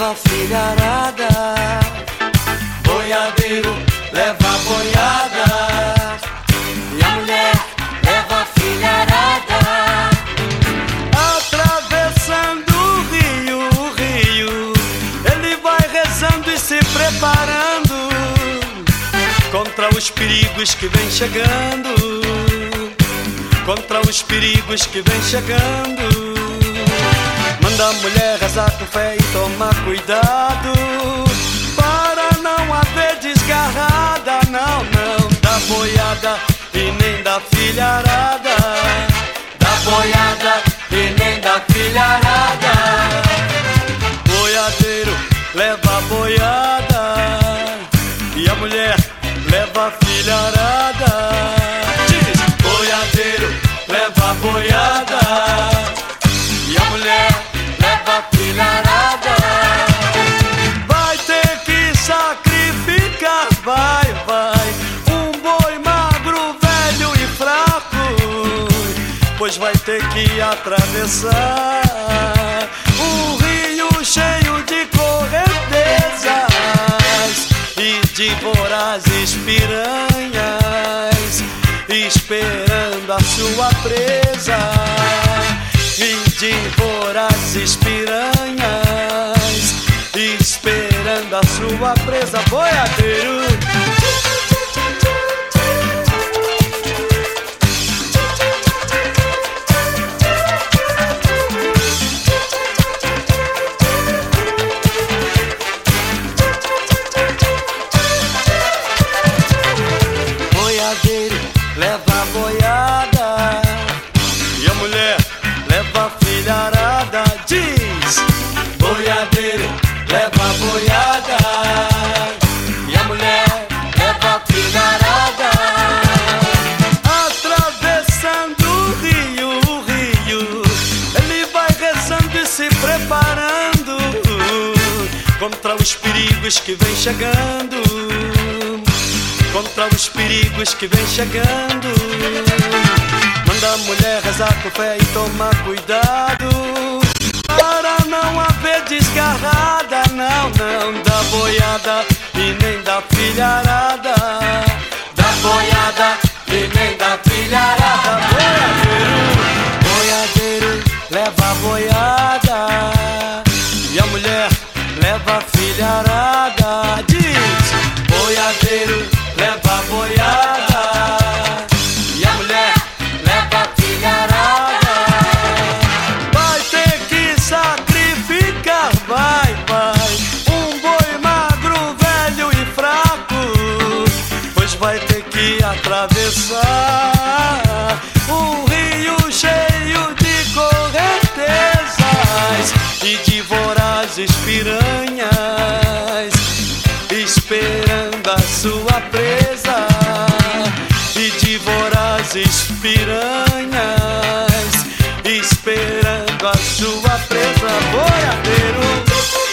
leva a filharada. Boiadeiro leva a boiada. E a mulher leva a filharada. Atravessando o rio, ele vai rezando e se preparando contra os perigos que vem chegando, contra os perigos que vem chegando. Manda a mulher rezar com fé e tomar cuidado para não haver desgarrada, não, não, da boiada e nem da filharada, da boiada e nem da filharada. Boiadeiro leva a boiada e a mulher leva a filharada. Diz: boiadeiro leva a boiada e a mulher leva a filharada. Vai ter que sacrificar, vai, vai, um boi magro, velho e fraco, pois vai ter que atravessar um rio cheio de correntezas e de vorazes piranhas, esperando a sua presa. E de vorazes piranhas, esperando a sua presa. Boiadeiro, boiadeiro leva a boiada e a mulher leva a filharada. Diz: boiadeiro leva a boiada e a mulher leva a filharada. Atravessando o rio, ele vai rezando e se preparando contra os perigos que vem chegando, contra os perigos que vem chegando. Manda a mulher rezar com fé e tomar cuidado para não haver desgarrada, não, não, da boiada e nem da filharada, da boiada e nem da filharada. Boiadeiro, boiadeiro leva a boiada e a mulher leva a filharada. Diz: boiadeiro leva a boiada e a mulher leva a filharada. Vai ter que sacrificar, vai, vai, um boi magro, velho e fraco, pois vai ter que atravessar um rio cheio de correntezas e de vorazes piranhas, esperando a sua presa. E de vorazes piranhas, esperando a sua presa. Boiadeiro,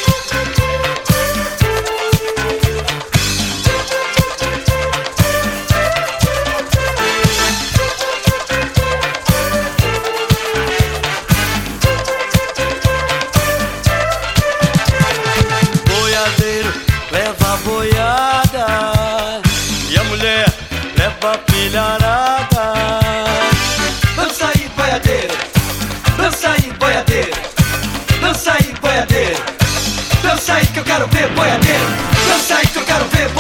boiadeiro leva a boiada e a mulher leva a filharada. Dança aí, boiadeiro, dança aí, boiadeiro, dança aí, boiadeiro, dança aí que eu quero ver, boiadeiro, dança aí que eu quero ver,